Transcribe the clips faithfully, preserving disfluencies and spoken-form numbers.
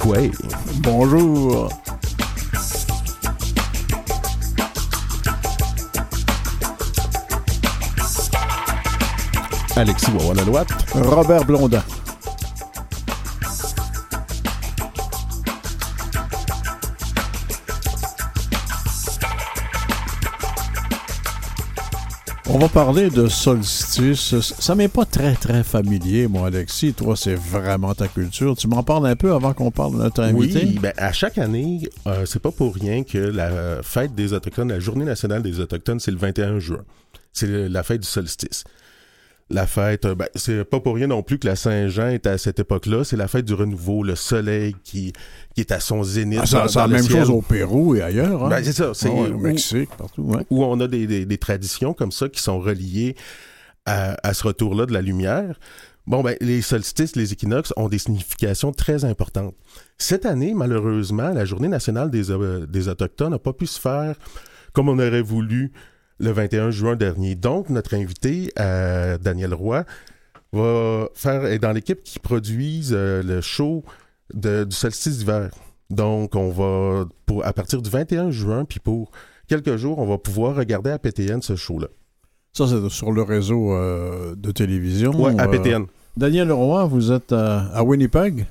Quay. Bonjour. Alexis Wawa-Lalouette. Robert Blondin. On va parler de solstice. Ça m'est pas très, très familier, moi, Alexis. Toi, c'est vraiment ta culture. Tu m'en parles un peu avant qu'on parle de notre invité? Oui, ben, à chaque année, euh, c'est pas pour rien que la fête des Autochtones, la Journée nationale des Autochtones, c'est le vingt et un juin. C'est la fête du solstice. La fête, ben, c'est pas pour rien non plus que la Saint-Jean est à cette époque-là. C'est la fête du renouveau, le soleil qui, qui est à son zénith. Ah, ça, dans, c'est dans la même ciel. chose au Pérou et ailleurs. Hein? Ben, c'est ça. C'est oh, ouais, où, au Mexique, partout. Ouais. Où on a des, des, des traditions comme ça qui sont reliées à, à ce retour-là de la lumière. Bon, ben, les solstices, les équinoxes ont des significations très importantes. Cette année, malheureusement, la Journée nationale des, euh, des Autochtones n'a pas pu se faire comme on aurait voulu le vingt et un juin dernier. Donc, notre invité, euh, Daniel Roy, va faire est dans l'équipe qui produise euh, le show de, du solstice d'hiver. Donc, on va, pour, à partir du vingt et un juin, puis pour quelques jours, on va pouvoir regarder à P T N ce show-là. Ça, c'est sur le réseau euh, de télévision. Oui, à P T N. Euh, Daniel Roy, vous êtes à, à Winnipeg?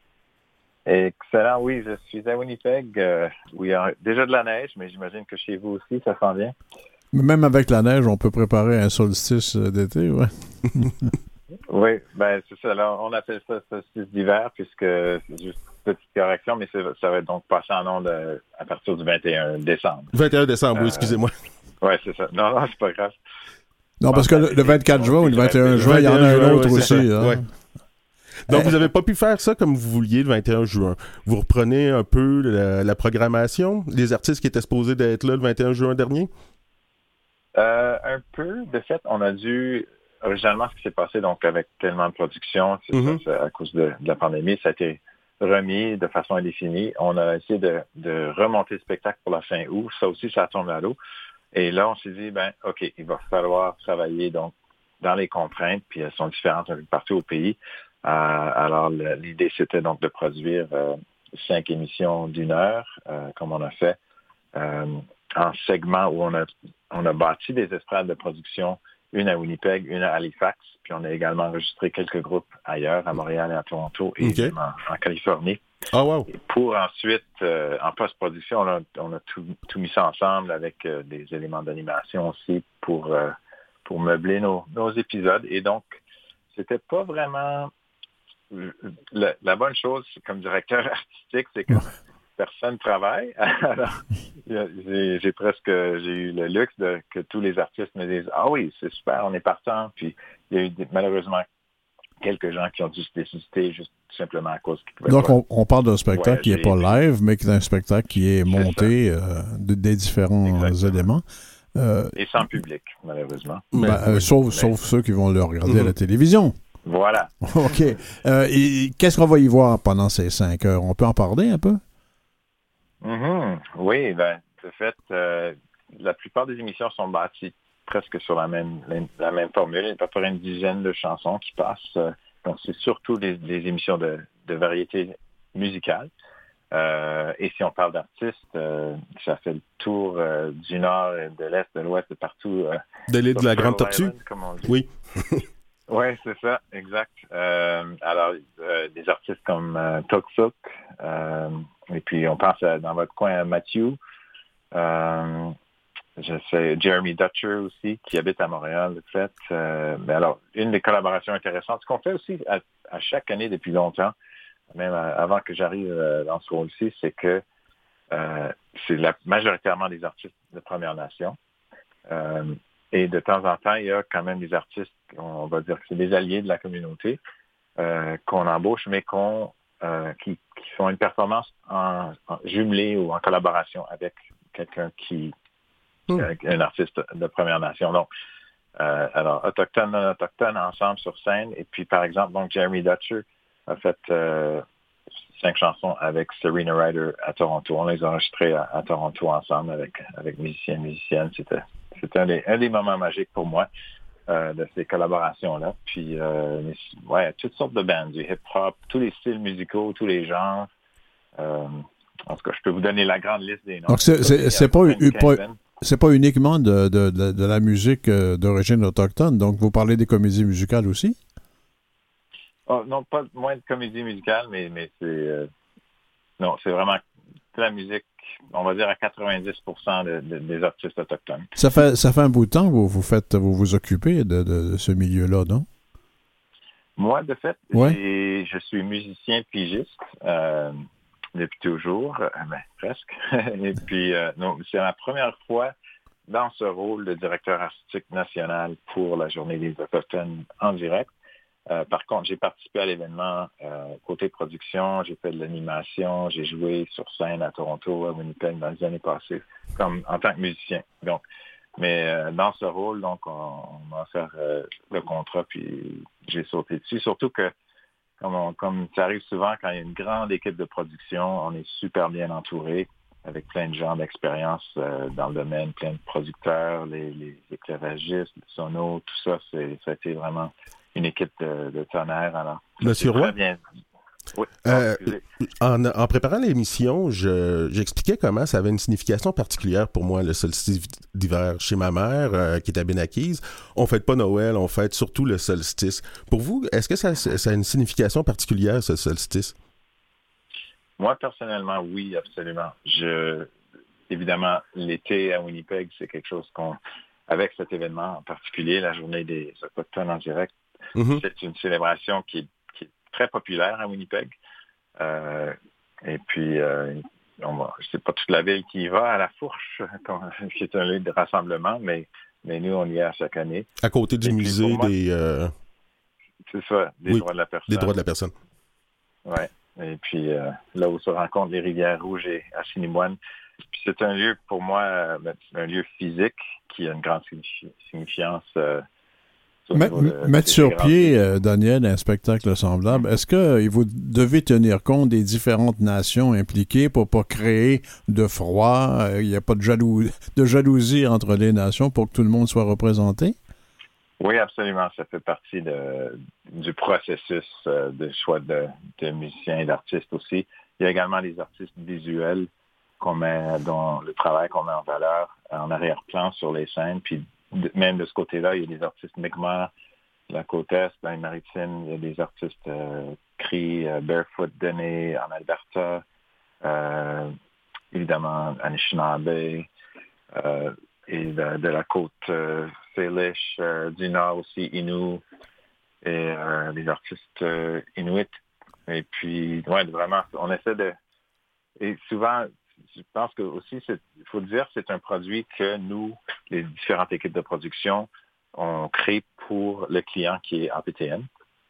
Excellent, oui, je suis à Winnipeg. Euh, où il y a déjà de la neige, mais j'imagine que chez vous aussi, ça sent bien. Même avec la neige, on peut préparer un solstice d'été, ouais. Oui, ben c'est ça. Là, on appelle ça solstice d'hiver, puisque c'est juste une petite correction, mais c'est, ça va être donc passé en ondes à partir du vingt et un décembre. vingt et un décembre, euh, oui, excusez-moi. Oui, c'est ça. Non, non, c'est pas grave. Non, parce que le, le vingt-quatre juin ou le vingt et un juin, il y en a un autre ouais, aussi. Hein? Ouais. Donc, vous n'avez pas pu faire ça comme vous vouliez le vingt et un juin. Vous reprenez un peu la, la programmation, les artistes qui étaient supposés d'être là le vingt et un juin dernier? Euh, un peu. De fait, on a dû... Originalement, ce qui s'est passé, donc, avec tellement de production, c'est Mm-hmm. ça, c'est à cause de, de la pandémie, ça a été remis de façon indéfinie. On a essayé de, de remonter le spectacle pour la fin août. Ça aussi, ça tombe à l'eau. Et là, on s'est dit, ben, OK, il va falloir travailler, donc, dans les contraintes, puis elles sont différentes un peu partout au pays. Euh, alors, le, l'idée, c'était donc de produire euh, cinq émissions d'une heure, euh, comme on a fait, euh, en segments où on a, on a bâti des estrades de production, une à Winnipeg, une à Halifax, puis on a également enregistré quelques groupes ailleurs, à Montréal et à Toronto, et Okay. en, en Californie. Ah, wow! Et pour ensuite, euh, en post-production, on a, on a tout, tout mis ça ensemble avec euh, des éléments d'animation aussi pour, euh, pour meubler nos, nos épisodes. Et donc, c'était pas vraiment... La, la bonne chose, comme directeur artistique, c'est que personne travaille. Alors, j'ai, j'ai presque j'ai eu le luxe de que tous les artistes me disent « Ah oui, c'est super, on est partant. » Puis il y a eu des, malheureusement quelques gens qui ont dû se désister juste simplement à cause qu'ils pouvaient Donc, pas on, on parle d'un spectacle qui n'est pas voyager. live, mais qui est un spectacle qui est monté euh, de, des différents Exactement. éléments. Euh, Et sans public, malheureusement. ben, Mais, euh, oui. sauf, Mais- sauf ceux qui vont le regarder Mm-hmm. à la télévision. Voilà. OK. Euh, et qu'est-ce qu'on va y voir pendant ces cinq heures? On peut en parler un peu? Mm-hmm. Oui, ben, de fait, euh, la plupart des émissions sont bâties presque sur la même la, la même formule. Il y a à peu près une dizaine de chansons qui passent. Euh, donc, c'est surtout des, des émissions de, de variété musicale. Euh, et si on parle d'artistes, euh, ça fait le tour euh, du nord, de l'est, de l'ouest, de partout. Euh, De l'île de la Grande Tortue? Island, comme on dit. Oui. Oui, c'est ça, exact. Euh, alors, euh, des artistes comme euh, Tok Suk, euh, et puis on pense à, dans votre coin à Matthew, euh, je sais Jeremy Dutcher aussi, qui habite à Montréal, de fait. Euh, mais alors, une des collaborations intéressantes, ce qu'on fait aussi à, à chaque année depuis longtemps, même à, avant que j'arrive euh, dans ce rôle-ci, c'est que euh, c'est la, majoritairement des artistes de Première Nation. Euh, Et de temps en temps, il y a quand même des artistes, on va dire que c'est des alliés de la communauté, euh, qu'on embauche, mais qu'on, euh, qui, qui font une performance en, en jumelée ou en collaboration avec quelqu'un qui, Mm. euh, un artiste de Première Nation. Donc, euh, alors, autochtone, non autochtone, ensemble sur scène. Et puis, par exemple, donc Jeremy Dutcher a fait euh, cinq chansons avec Serena Ryder à Toronto. On les a enregistrées à, à Toronto ensemble avec, avec musiciens et musiciennes. C'était C'était un des, un des moments magiques pour moi euh, de ces collaborations-là. Puis, euh, ouais, toutes sortes de bands, du hip-hop, tous les styles musicaux, tous les genres. Euh, en tout cas, je peux vous donner la grande liste des noms. Donc, c'est, c'est, c'est, pas, pas, c'est pas uniquement de, de, de, de la musique d'origine autochtone, donc vous parlez des comédies musicales aussi? Oh, non, pas moins de comédie musicale, mais, mais c'est... Euh, non, c'est vraiment de la musique, on va dire à quatre-vingt-dix pour cent de, de, des artistes autochtones. Ça fait, ça fait un bout de temps que vous vous, faites, vous, vous occupez de, de, de ce milieu-là, non? Moi, de fait, ouais. j'ai, je suis musicien pigiste euh, depuis toujours, euh, ben, presque. Et puis, euh, donc, c'est ma première fois dans ce rôle de directeur artistique national pour la Journée des Autochtones en direct. Euh, par contre, j'ai participé à l'événement euh, côté production, j'ai fait de l'animation, j'ai joué sur scène à Toronto, à Winnipeg dans les années passées, comme en tant que musicien. Donc, mais euh, dans ce rôle, donc, on, on m'a offert euh, le contrat, puis j'ai sauté dessus. Surtout que, comme, on, comme ça arrive souvent, quand il y a une grande équipe de production, on est super bien entouré, avec plein de gens d'expérience euh, dans le domaine, plein de producteurs, les, les éclairagistes, les sonos, tout ça, c'est, ça a été vraiment une équipe de, de tonnerre. Alors, Monsieur Roy? Très bien. Oui. Euh, en, en préparant l'émission, je, j'expliquais comment ça avait une signification particulière pour moi, le solstice d'hiver. Chez ma mère, euh, qui est à Benakise, on fête pas Noël, on fête surtout le solstice. Pour vous, est-ce que ça, ça a une signification particulière, ce solstice? Moi, personnellement, oui, absolument. Je, évidemment, l'été à Winnipeg, c'est quelque chose qu'on, avec cet événement en particulier, la Journée des Autochtones en direct, mm-hmm. c'est une célébration qui est, qui est très populaire à Winnipeg. Euh, et puis, euh, on va, c'est pas toute la ville qui y va à la Fourche, qui est un lieu de rassemblement, mais, mais nous, on y est à chaque année. À côté du et musée moi, des... Euh... C'est ça, des oui, droits de la personne. Des droits de la personne. Oui. Et puis, euh, là où se rencontrent les Rivières Rouges et Assiniboine. Puis c'est un lieu, pour moi, euh, un lieu physique qui a une grande signifi- signifiance. Euh, M- de, mettre de sur pied, euh, Daniel, un spectacle semblable, est-ce que euh, vous devez tenir compte des différentes nations impliquées pour pas créer de froid? Il euh, n'y a pas de, jalou- de jalousie entre les nations pour que tout le monde soit représenté? Oui, absolument. Ça fait partie de, du processus euh, de choix de, de musiciens et d'artistes aussi. Il y a également les artistes visuels qu'on met, dont le travail qu'on met en valeur en arrière-plan sur les scènes. Puis de, même de ce côté-là, il y a des artistes Mi'kmaq, la côte Est, dans les Maritimes, il y a des artistes euh, Cree, euh, Barefoot, Dene en Alberta, euh, évidemment Anishinaabe, euh, et de, de la côte euh, Salish, euh, du Nord aussi, Innu, et euh, des artistes euh, Inuits. Et puis, ouais, vraiment, on essaie de... Et souvent, je pense que aussi, il faut dire, c'est un produit que nous, les différentes équipes de production, on crée pour le client qui est A P T N.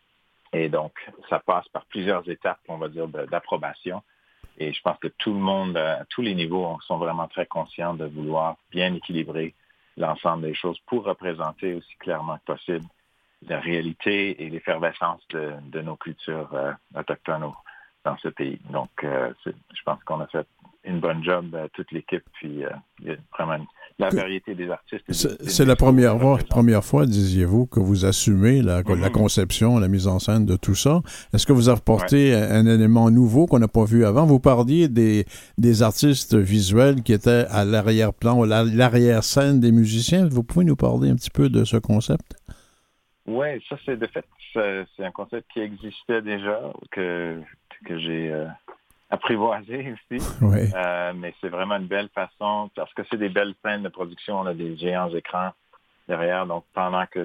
Et donc, ça passe par plusieurs étapes, on va dire, d'approbation. Et je pense que tout le monde, à tous les niveaux, sont vraiment très conscients de vouloir bien équilibrer l'ensemble des choses pour représenter aussi clairement que possible la réalité et l'effervescence de, de nos cultures euh, autochtones au, dans ce pays. Donc, euh, c'est, je pense qu'on a fait une bonne job, euh, toute l'équipe, puis euh, il y a vraiment une, la variété des artistes. Des, c'est des c'est la première fois, première fois, disiez-vous, que vous assumez la, mm-hmm. la conception, la mise en scène de tout ça. Est-ce que vous apportez ouais. un élément nouveau qu'on n'a pas vu avant? Vous parliez des, des artistes visuels qui étaient à l'arrière-plan, à l'arrière-scène des musiciens. Vous pouvez nous parler un petit peu de ce concept? Oui, ça, c'est de fait, c'est, c'est un concept qui existait déjà, que, que j'ai... Euh, apprivoisé aussi, oui. euh, mais c'est vraiment une belle façon, parce que c'est des belles scènes de production, on a des géants écrans derrière, donc pendant que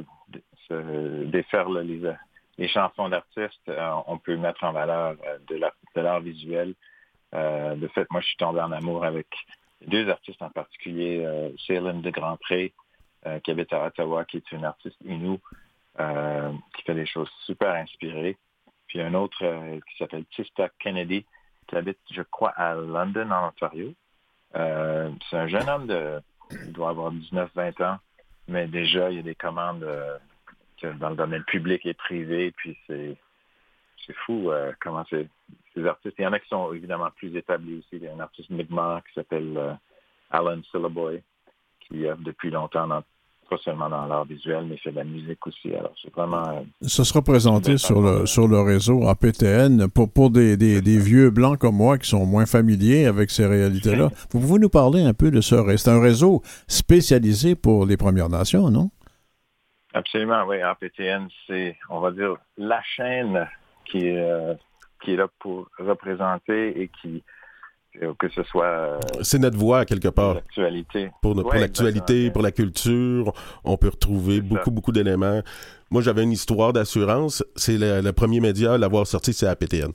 se déferlent les, les chansons d'artistes, euh, on peut mettre en valeur euh, de, l'art, de l'art visuel. Euh, de fait, moi, je suis tombé en amour avec deux artistes en particulier, euh, Céline de Grandpré, euh, qui habite à Ottawa, qui est une artiste Innu, euh, qui fait des choses super inspirées. Puis un autre euh, qui s'appelle Tista Kennedy, qui habite, je crois, à London, en Ontario. Euh, c'est un jeune homme de, il doit avoir dix-neuf vingt ans, mais déjà, il y a des commandes euh, dans le domaine public et privé, puis c'est, c'est fou euh, comment c'est, ces artistes. Il y en a qui sont évidemment plus établis aussi. Il y a un artiste Mi'kmaq qui s'appelle euh, Alan Sillaboy, qui œuvre depuis longtemps dans pas seulement dans l'art visuel, mais il fait de la musique aussi. Alors, c'est vraiment... Euh, Ça sera présenté sur le, sur le réseau A P T N pour, pour des, des, des vieux blancs comme moi qui sont moins familiers avec ces réalités-là. Vous pouvez nous parler un peu de ce réseau? C'est un réseau spécialisé pour les Premières Nations, non? Absolument, oui. A P T N, c'est, on va dire, la chaîne qui est, euh, qui est là pour représenter et qui, que ce soit... Euh, c'est notre voix, quelque part. L'actualité. Pour, pour ouais, l'actualité, pour la culture, on peut retrouver c'est beaucoup, ça. beaucoup d'éléments. Moi, j'avais une histoire d'assurance. C'est le, le premier média à l'avoir sorti, c'est A P T N.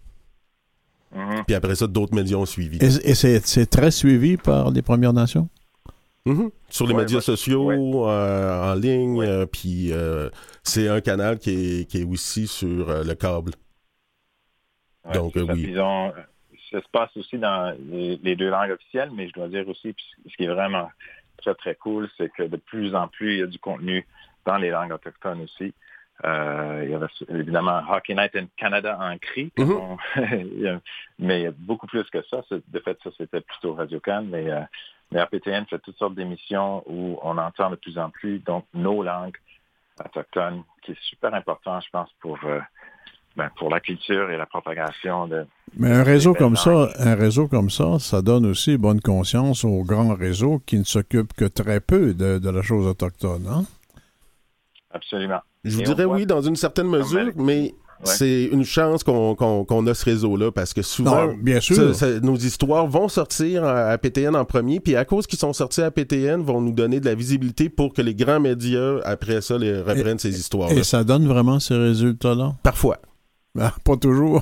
Mm-hmm. Puis après ça, d'autres médias ont suivi. Et, et c'est, c'est très suivi par les Premières Nations? Mm-hmm. Sur les ouais, médias ouais, sociaux, ouais. Euh, en ligne, ouais. euh, puis euh, c'est un canal qui est, qui est aussi sur euh, le câble. Ouais, Donc, euh, oui. Disons, ça se passe aussi dans les, les deux langues officielles, mais je dois dire aussi, ce qui est vraiment très, très cool, c'est que de plus en plus, il y a du contenu dans les langues autochtones aussi. Euh, il y avait évidemment Hockey Night in Canada en cri, mm-hmm. on, mais il y a beaucoup plus que ça. De fait, ça, c'était plutôt Radio-Can, mais... Euh, Mais A P T N fait toutes sortes d'émissions où on entend de plus en plus donc nos langues autochtones, qui est super important, je pense, pour, euh, ben, pour la culture et la propagation de... Mais un réseau comme ça, un réseau comme ça, ça donne aussi bonne conscience aux grands réseaux qui ne s'occupent que très peu de, de la chose autochtone, hein? Absolument. Je vous dirais oui, dans une certaine mesure, mais... Ouais. C'est une chance qu'on, qu'on, qu'on a ce réseau-là, parce que souvent, non, bien sûr. Ça, ça, nos histoires vont sortir à A P T N en premier, puis à cause qu'ils sont sortis à A P T N, vont nous donner de la visibilité pour que les grands médias, après ça, les reprennent et, ces histoires-là. Et ça donne vraiment ces résultats-là? Parfois. Ah, pas toujours.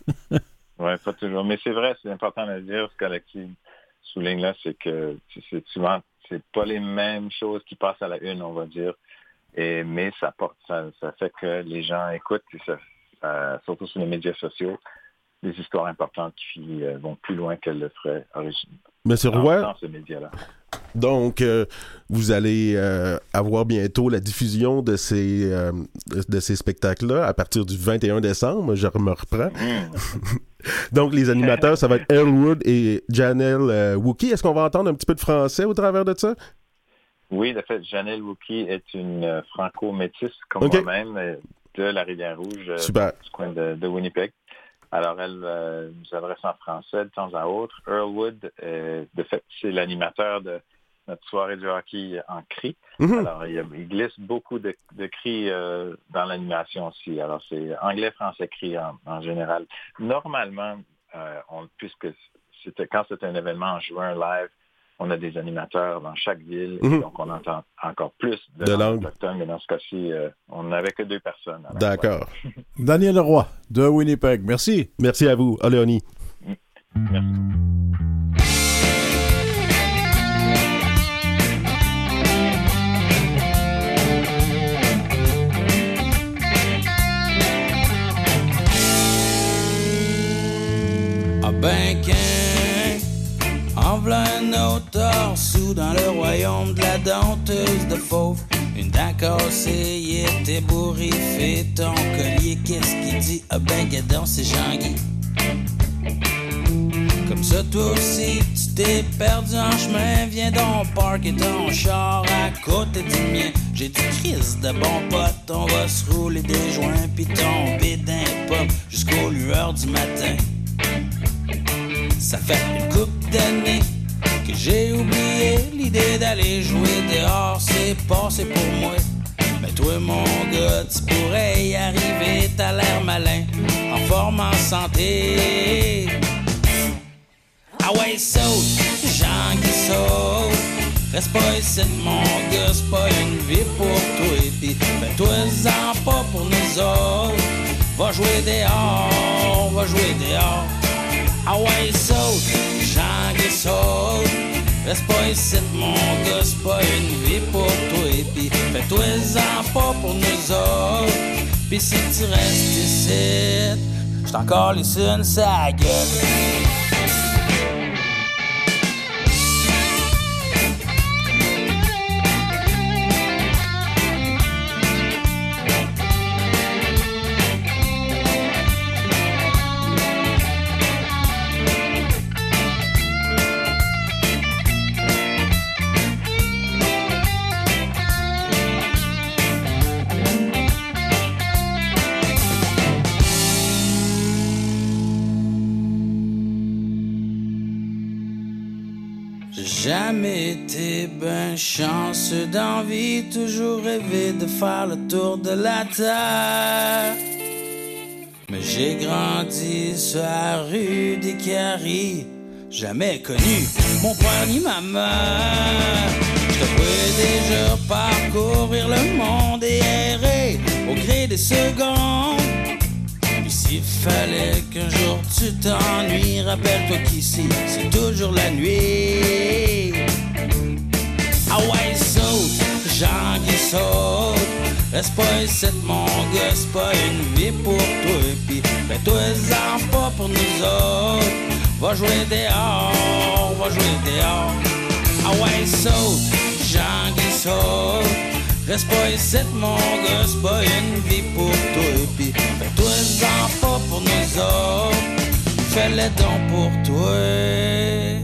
Oui, pas toujours. Mais c'est vrai, c'est important de le dire. Ce qu'Alexis souligne là, c'est que c'est souvent, c'est pas les mêmes choses qui passent à la une, on va dire. Et, mais ça porte, ça, ça fait que les gens écoutent, et ça, Euh, surtout sur les médias sociaux, des histoires importantes qui euh, vont plus loin qu'elles le feraient originellement. Monsieur Roy, dans ce média-là. Donc, euh, vous allez euh, avoir bientôt la diffusion de ces, euh, de, de ces spectacles-là à partir du vingt et un décembre. Je me reprends. Mm. Donc, les animateurs, ça va être Earl Wood et Janelle euh, Wookie. Est-ce qu'on va entendre un petit peu de français au travers de ça? Oui, de fait, Janelle Wookie est une euh, franco-métisse, comme okay. moi-même, euh, de la Rivière-Rouge, euh, du coin de, de Winnipeg. Alors, elle euh, nous adresse en français de temps à autre. Earl Wood, euh, de fait, c'est l'animateur de notre soirée du hockey en cri. Mm-hmm. Alors, il, il glisse beaucoup de, de cris euh, dans l'animation aussi. Alors, c'est anglais, français, cri en, en général. Normalement, euh, on, puisque c'était quand c'est un événement en juin live, on a des animateurs dans chaque ville, mm-hmm. donc on entend encore plus de, de langues autochtones, mais dans ce cas-ci, euh, on n'avait que deux personnes. D'accord. Daniel Roy, de Winnipeg. Merci. Merci à vous. Léonie. Merci. Ah ben qu'un en v'là un autre sous dans le royaume de la denteuse de fauve. Une dent cassée, il était bourriffé. Ton collier, qu'est-ce qu'il dit? Ah ben gadon, c'est Jean-Guy. Comme ça, toi aussi, tu t'es perdu en chemin. Viens donc parker ton char à côté du mien. J'ai du crise de bon pote. On va se rouler des joints pis tomber d'un pop jusqu'aux lueurs du matin. Ça fait une couple d'années que j'ai oublié l'idée d'aller jouer dehors, c'est passé pour moi. Mais toi, mon gars, tu pourrais y arriver, t'as l'air malin, en forme, en santé. Ah ouais, saute, Jean-Guy saute. Reste pas ici, mon gars, c'est pas une vie pour toi. Pis fais-toi-en pas pour nous autres. Va jouer dehors, va jouer dehors. Ah ouais, saute, Jean-Guy saute. Reste pas ici, mon gars, c'est pas une vie pour toi. Pis fais-toi-en pas pour nous autres. Pis si tu restes ici, j't'en encore les une sa gueule. jamais été ben chanceux d'envie, toujours rêvé de faire le tour de la terre. Mais j'ai grandi sur la rue des Caries, jamais connu mon père ni ma mère. Je pouvais déjà parcourir le monde et errer au gré des secondes. Puis s'il fallait qu'un jour tu t'ennuies, rappelle-toi qu'ici c'est toujours la nuit. Ah ouais, saute, Jean qui saute. Reste pas ici mon gars, c'est pas une vie pour toi. Pis fais-toi-en pas pour nous autres. Va jouer dehors, va jouer dehors. Ah ouais, saute, Jean qui saute. Reste pas ici mon gars, c'est pas une vie pour toi. Pis fais-toi-en pas pour nous autres. Fais-le donc pour toi.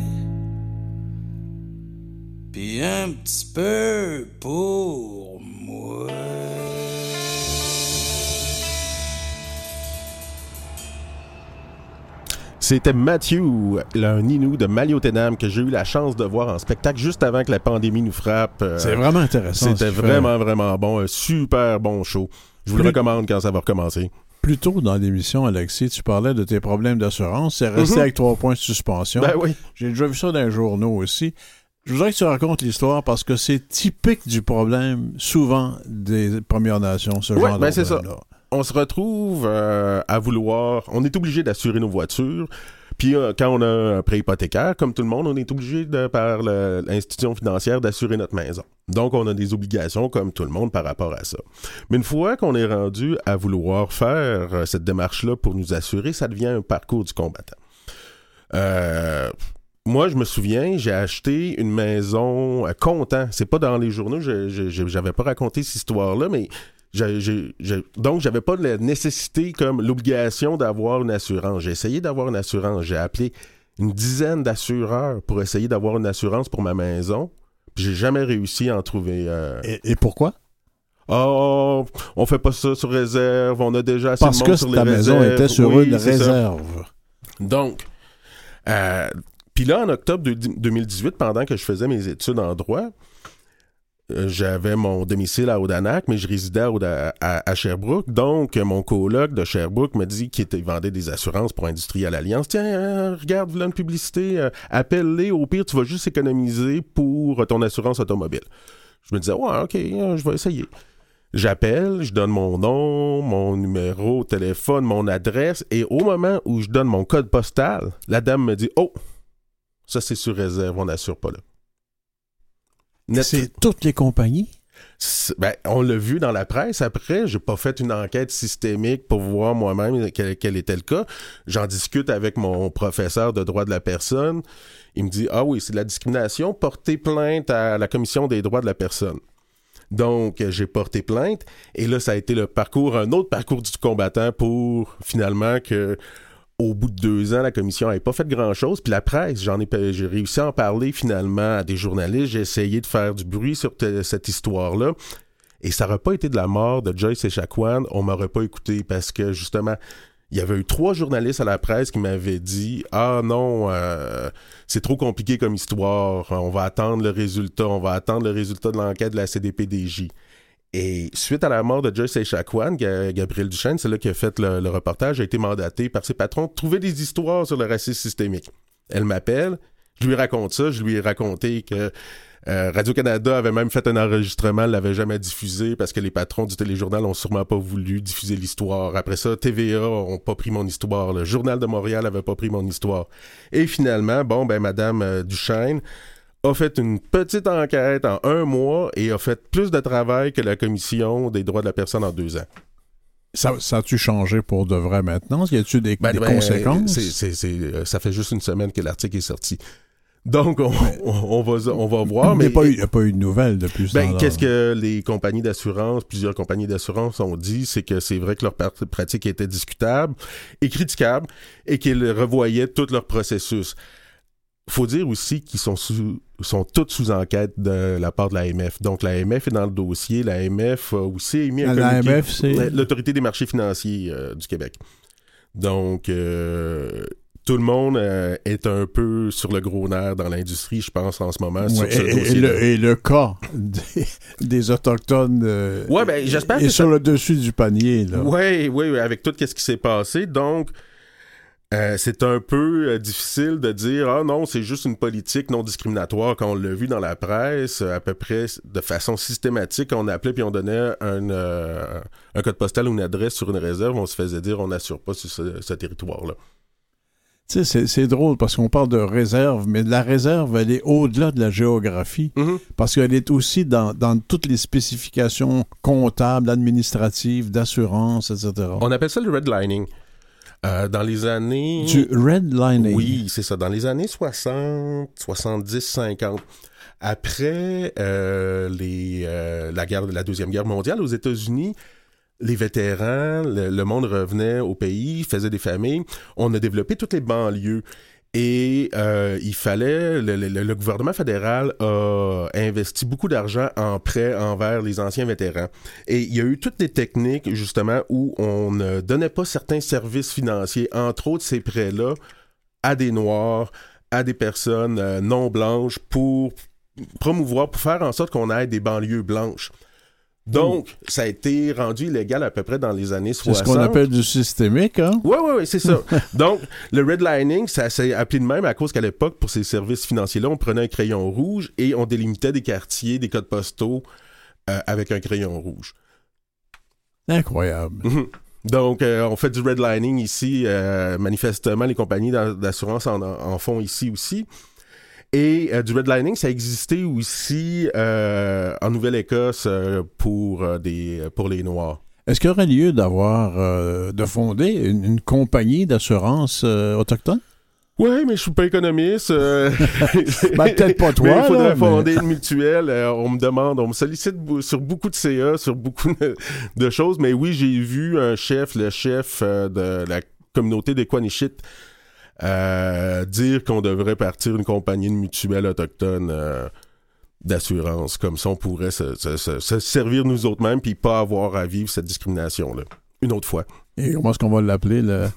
Pis un petit peu pour moi. C'était Mathieu, un Ninou de Maliotenam que j'ai eu la chance de voir en spectacle juste avant que la pandémie nous frappe. C'est vraiment intéressant. C'était vraiment, vraiment bon. Un super bon show. Je vous Plus... le recommande quand ça va recommencer. Plus tôt dans l'émission, Alexis, tu parlais de tes problèmes d'assurance. C'est resté mm-hmm. avec trois points de suspension. Ben oui. J'ai déjà vu ça dans les journaux aussi. Je voudrais que tu racontes l'histoire parce que c'est typique du problème, souvent, des Premières Nations, ce ouais, genre ben de c'est ça. là. On se retrouve euh, à vouloir... On est obligé d'assurer nos voitures. Puis euh, quand on a un prêt hypothécaire, comme tout le monde, on est obligé, de, par le, l'institution financière, d'assurer notre maison. Donc, on a des obligations, comme tout le monde, par rapport à ça. Mais une fois qu'on est rendu à vouloir faire euh, cette démarche-là pour nous assurer, ça devient un parcours du combattant. Euh... Moi, je me souviens, j'ai acheté une maison euh, content. C'est pas dans les journaux, je, je, je, j'avais pas raconté cette histoire-là, mais j'ai, j'ai, j'ai, donc j'avais pas la nécessité comme l'obligation d'avoir une assurance. J'ai essayé d'avoir une assurance. J'ai appelé une dizaine d'assureurs pour essayer d'avoir une assurance pour ma maison. Puis j'ai jamais réussi à en trouver. Euh... Et, et pourquoi? Oh, on fait pas ça sur réserve. On a déjà assez Parce de monde sur les réserves. Parce que ta maison était sur oui, une réserve. Ça. Donc, euh, puis là, en octobre deux mille dix-huit, pendant que je faisais mes études en droit, euh, j'avais mon domicile à Odanak, mais je résidais à, Oda- à, à Sherbrooke. Donc, mon coloc de Sherbrooke me dit qu'il était, vendait des assurances pour Industrial Alliance. Tiens, euh, regarde, voilà une publicité, euh, appelle-les. Au pire, tu vas juste économiser pour ton assurance automobile. Je me disais, ouais, OK, euh, je vais essayer. J'appelle, je donne mon nom, mon numéro de téléphone, mon adresse, et au moment où je donne mon code postal, la dame me dit, oh, ça, c'est sur réserve, on n'assure pas là. Net... C'est toutes les compagnies? Ben, on l'a vu dans la presse. Après, j'ai pas fait une enquête systémique pour voir moi-même quel, quel était le cas. J'en discute avec mon professeur de droit de la personne. Il me dit, ah oui, c'est de la discrimination, portez plainte à la Commission des droits de la personne. Donc, j'ai porté plainte. Et là, ça a été le parcours, un autre parcours du combattant pour, finalement, que... Au bout de deux ans, la commission n'avait pas fait grand-chose. Puis la presse, j'en ai, j'ai réussi à en parler finalement à des journalistes. J'ai essayé de faire du bruit sur t- cette histoire-là. Et ça n'aurait pas été de la mort de Joyce Echaquan. On ne m'aurait pas écouté parce que justement, il y avait eu trois journalistes à la presse qui m'avaient dit « Ah non, euh, c'est trop compliqué comme histoire. On va attendre le résultat. On va attendre le résultat de l'enquête de la C D P D J. » Et suite à la mort de Joyce Echaquan, Gabriel Duchesne, c'est là qui a fait le, le reportage, a été mandaté par ses patrons de trouver des histoires sur le racisme systémique. Elle m'appelle, je lui raconte ça, je lui ai raconté que euh, Radio-Canada avait même fait un enregistrement, l'avait jamais diffusé parce que les patrons du téléjournal ont sûrement pas voulu diffuser l'histoire. Après ça, T V A ont pas pris mon histoire, le Journal de Montréal avait pas pris mon histoire. Et finalement, bon, ben Madame euh, Duchesne a fait une petite enquête en un mois et a fait plus de travail que la Commission des droits de la personne en deux ans. Ça, ça a-tu changé pour de vrai maintenant? Y a-tu des, ben, des ben, conséquences? C'est, c'est, c'est, ça fait juste une semaine que l'article est sorti. Donc, on, ouais. on, on, va, on va voir. Mais il n'y a pas eu de nouvelles depuis ça. Ben, qu'est-ce que les compagnies d'assurance, plusieurs compagnies d'assurance ont dit, c'est que c'est vrai que leur pratique était discutable et critiquable et qu'ils revoyaient tout leur processus. Faut dire aussi qu'ils sont sous, sont tous sous enquête de la part de l'A M F. Donc, l'A M F est dans le dossier. L'A M F a aussi émis un communiqué. L'A M F, c'est... L'Autorité des marchés financiers euh, du Québec. Donc, euh, tout le monde euh, est un peu sur le gros nerf dans l'industrie, je pense, en ce moment. Sur ouais, ce et, et, le, et le cas des, des Autochtones euh, ouais, ben, j'espère est que sur ça... le dessus du panier. Oui, oui, oui, avec tout ce qui s'est passé. Donc, euh, c'est un peu euh, difficile de dire « Ah non, c'est juste une politique non discriminatoire » quand on l'a vu dans la presse, à peu près de façon systématique. On appelait puis on donnait un, euh, un code postal ou une adresse sur une réserve. On se faisait dire « On n'assure pas sur ce, ce territoire-là ». Tu sais, c'est, c'est drôle parce qu'on parle de réserve, mais la réserve, elle est au-delà de la géographie mm-hmm. parce qu'elle est aussi dans, dans toutes les spécifications comptables, administratives, d'assurance, et cetera. On appelle ça le redlining. Euh, dans les années... Du redlining. Oui, c'est ça. Dans les années soixante, soixante-dix, cinquante. Après euh, les, euh, la, guerre, la Deuxième Guerre mondiale aux États-Unis, les vétérans, le, le monde revenait au pays, faisait des familles. On a développé toutes les banlieues. Et euh, il fallait... Le, le, le gouvernement fédéral a investi beaucoup d'argent en prêts envers les anciens vétérans. Et il y a eu toutes des techniques, justement, où on ne donnait pas certains services financiers, entre autres ces prêts-là, à des Noirs, à des personnes euh, non blanches, pour promouvoir, pour faire en sorte qu'on ait des banlieues blanches. Donc, mmh. ça a été rendu illégal à peu près dans les années soixante. C'est ce qu'on appelle du systémique, hein? Oui, oui, oui, c'est ça. Donc, le redlining, ça s'est appelé de même à cause qu'à l'époque, pour ces services financiers-là, on prenait un crayon rouge et on délimitait des quartiers, des codes postaux euh, avec un crayon rouge. Incroyable. Mmh. Donc, euh, on fait du redlining ici. Euh, manifestement, les compagnies d'assurance en, en font ici aussi. Et euh, du redlining, ça existait aussi euh, en Nouvelle-Écosse euh, pour, euh, des, pour les Noirs. Est-ce qu'il y aurait lieu d'avoir, euh, de fonder une, une compagnie d'assurance euh, autochtone? Oui, mais je suis pas économiste. Euh... ben, peut-être pas toi. Mais il faudrait là, fonder mais... une mutuelle. Euh, on me demande, on me sollicite b- sur beaucoup de C A, sur beaucoup de, de choses. Mais oui, j'ai vu un chef, le chef euh, de la communauté des Quanichit, Euh, dire qu'on devrait partir une compagnie de mutuelle autochtone euh, d'assurance. Comme ça, on pourrait se, se, se, se servir nous autres mêmes puis pas avoir à vivre cette discrimination-là. Une autre fois. Et comment est-ce qu'on va l'appeler, le...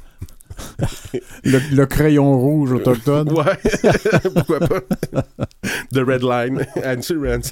le, le crayon rouge autochtone? Ouais, pourquoi pas. The Red Line Insurance.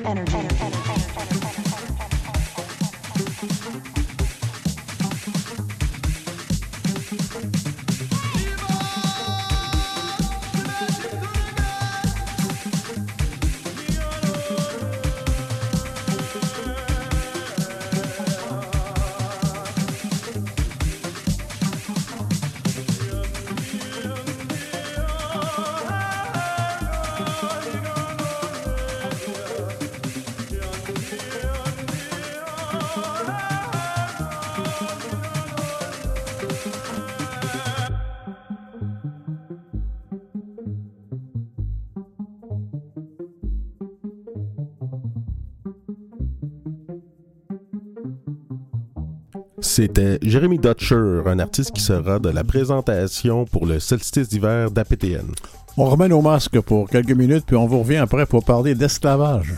energy. C'était Jérémy Dutcher, un artiste qui sera de la présentation pour le solstice d'hiver d'A P T N. On remet nos masques pour quelques minutes, puis on vous revient après pour parler d'esclavage.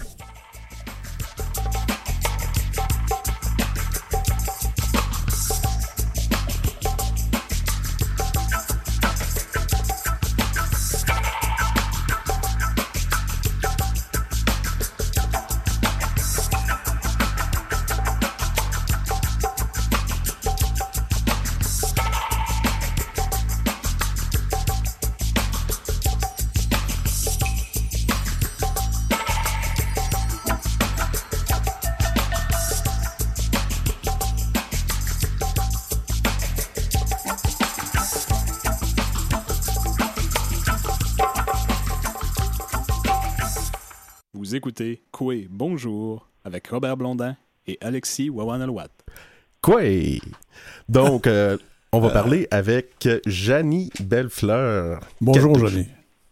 Vous écoutez Coué Bonjour avec Robert Blondin et Alexis Wawanalwat. Coué! Donc, euh, on va parler avec Janie Bellefleur. Bonjour, Janie.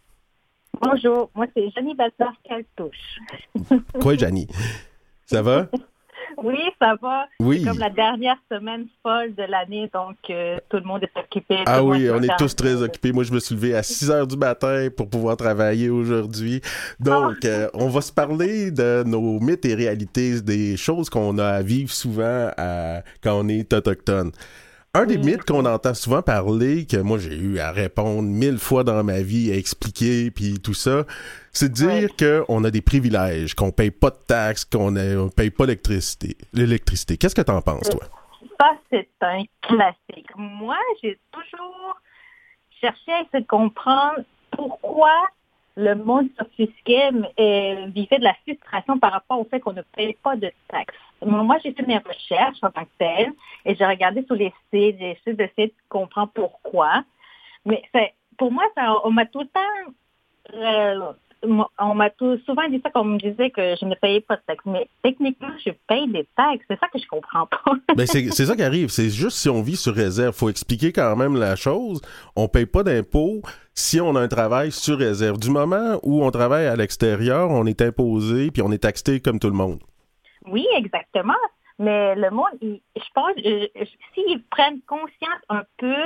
Bonjour, moi c'est Janie Bellefleur Caltouche. Quoi, Janie? Ça va? Oui, ça va. Oui. C'est comme la dernière semaine folle de l'année, donc euh, tout le monde est occupé. Ah oui, on est tous très occupés. Moi, je me suis levé à six heures du matin pour pouvoir travailler aujourd'hui. Donc, oh. euh, on va se parler de nos mythes et réalités, des choses qu'on a à vivre souvent à, quand on est autochtone. Un des mythes qu'on entend souvent parler, que moi j'ai eu à répondre mille fois dans ma vie, à expliquer, puis tout ça, c'est de dire ouais. qu'on a des privilèges, qu'on paye pas de taxes, qu'on ne paye pas l'électricité. l'électricité. Qu'est-ce que t'en penses, toi? Ça, c'est un classique. Moi, j'ai toujours cherché à essayer de comprendre pourquoi le monde s'offusquait et vivait de la frustration par rapport au fait qu'on ne paye pas de taxes. Moi, j'ai fait mes recherches en tant que telle et j'ai regardé sur les sites, j'ai essayé d'essayer de comprendre pourquoi. Mais c'est, pour moi, ça, on m'a tout le temps, euh, on m'a tout, souvent dit ça qu'on me disait que je ne payais pas de taxes. Mais techniquement, je paye des taxes. C'est ça que je comprends pas. Ben c'est, c'est ça qui arrive. C'est juste si on vit sur réserve. Il faut expliquer quand même la chose. On paye pas d'impôts si on a un travail sur réserve. Du moment où on travaille à l'extérieur, on est imposé puis on est taxé comme tout le monde. Oui, exactement. Mais le monde, il, je pense, je, je, s'ils prennent conscience un peu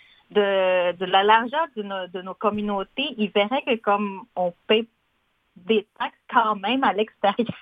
de, de la largeur de nos, de nos communautés, ils verraient que comme on paye des taxes quand même à l'extérieur.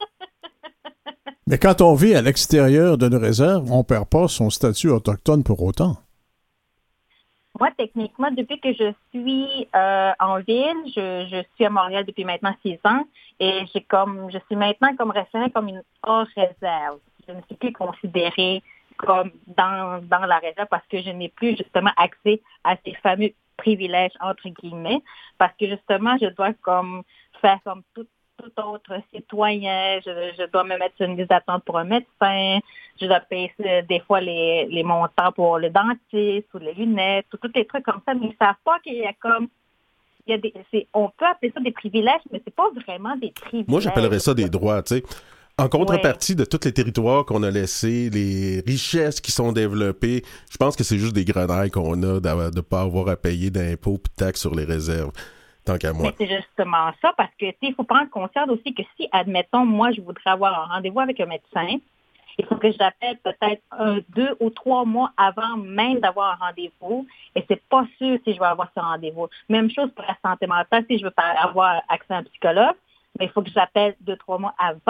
Mais quand on vit à l'extérieur d'une réserve, on ne perd pas son statut autochtone pour autant. Moi, techniquement, depuis que je suis euh, en ville, je, je suis à Montréal depuis maintenant six ans et j'ai comme, je suis maintenant comme référée comme une hors réserve. Je ne suis plus considérée comme dans, dans la réserve parce que je n'ai plus justement accès à ces fameux privilèges entre guillemets parce que justement, je dois comme faire comme tout tout autre citoyen, je, je dois me mettre sur une liste d'attente pour un médecin, je dois payer des fois les, les montants pour le dentiste ou les lunettes, ou tous les trucs comme ça, mais ils ne savent pas qu'il y a comme, il y a des, c'est, on peut appeler ça des privilèges, mais c'est pas vraiment des privilèges. Moi, j'appellerais ça des droits, tu sais. En contrepartie ouais. de tous les territoires qu'on a laissés, les richesses qui sont développées, je pense que c'est juste des grenailles qu'on a de ne pas avoir à payer d'impôts et de taxes sur les réserves. Qu'à moi. Mais c'est justement ça, parce que il faut prendre conscience aussi que si, admettons, moi, je voudrais avoir un rendez-vous avec un médecin, il faut que je l'appelle peut-être un, deux ou trois mois avant même d'avoir un rendez-vous, et c'est pas sûr si je vais avoir ce rendez-vous. Même chose pour la santé mentale, si je veux avoir accès à un psychologue, mais il faut que j'appelle deux, trois mois avant